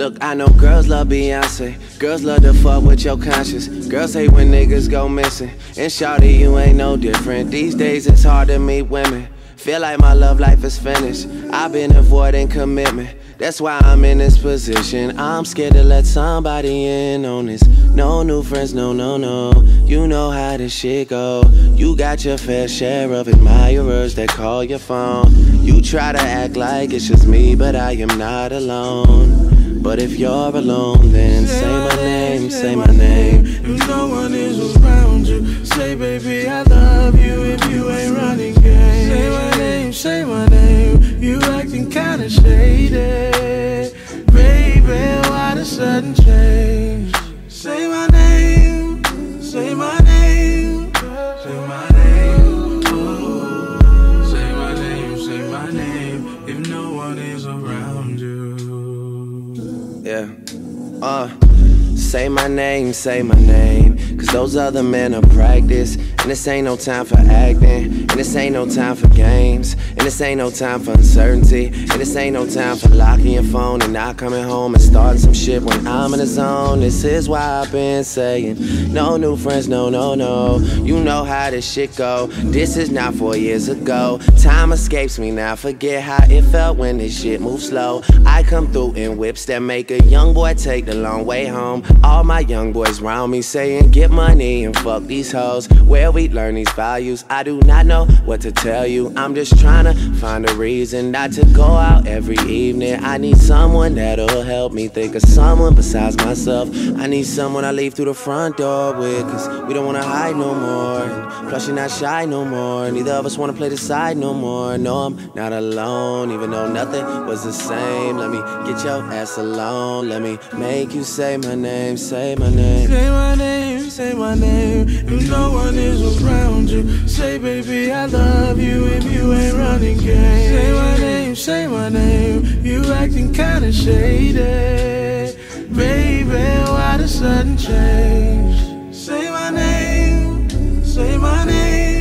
Look, I know girls love Beyonce, girls love to fuck with your conscience, girls hate when niggas go missing, and shawty, you ain't no different. These days it's hard to meet women, feel like my love life is finished. I've been avoiding commitment, that's why I'm in this position. I'm scared to let somebody in on this. No new friends, no, no, no. You know how this shit go. You got your fair share of admirers that call your phone. You try to act like it's just me, but I am not alone. But if you're alone, then say my name, say my name. If no one is around you, say baby I love you if you ain't running game. Say my name, say my name. You acting kinda shady, baby, why the sudden change? Say my name, say my name, say my name, oh. Say my name, say my name. If no one is around you. Yeah, say my name, say my name. Cause those other men are practice. And this ain't no time for acting. And this ain't no time for games. And this ain't no time for uncertainty. And this ain't no time for locking your phone and not coming home and starting some shit when I'm in the zone. This is why I've been saying no new friends, no, no, no. You know how this shit go. This is not 4 years ago. Time escapes me now. Forget how it felt when this shit moves slow. I come through in whips that make a young boy take the long way home. All my young boys round me saying get money and fuck these hoes. Where we learn these values, I do not know what to tell you. I'm just trying to find a reason not to go out every evening. I need someone that'll help me think of someone besides myself. I need someone I leave through the front door with, cause we don't wanna hide no more. And plus you're not shy no more. Neither of us wanna play the side no more. No, I'm not alone, even though nothing was the same. Let me get your ass alone. Let me make you say my name, say my name. Say my name, say my name. If no one is around you, say baby I love you if you ain't running game. Say my name, say my name. You acting kinda shady, baby, why the sudden change? Say my name, say my name.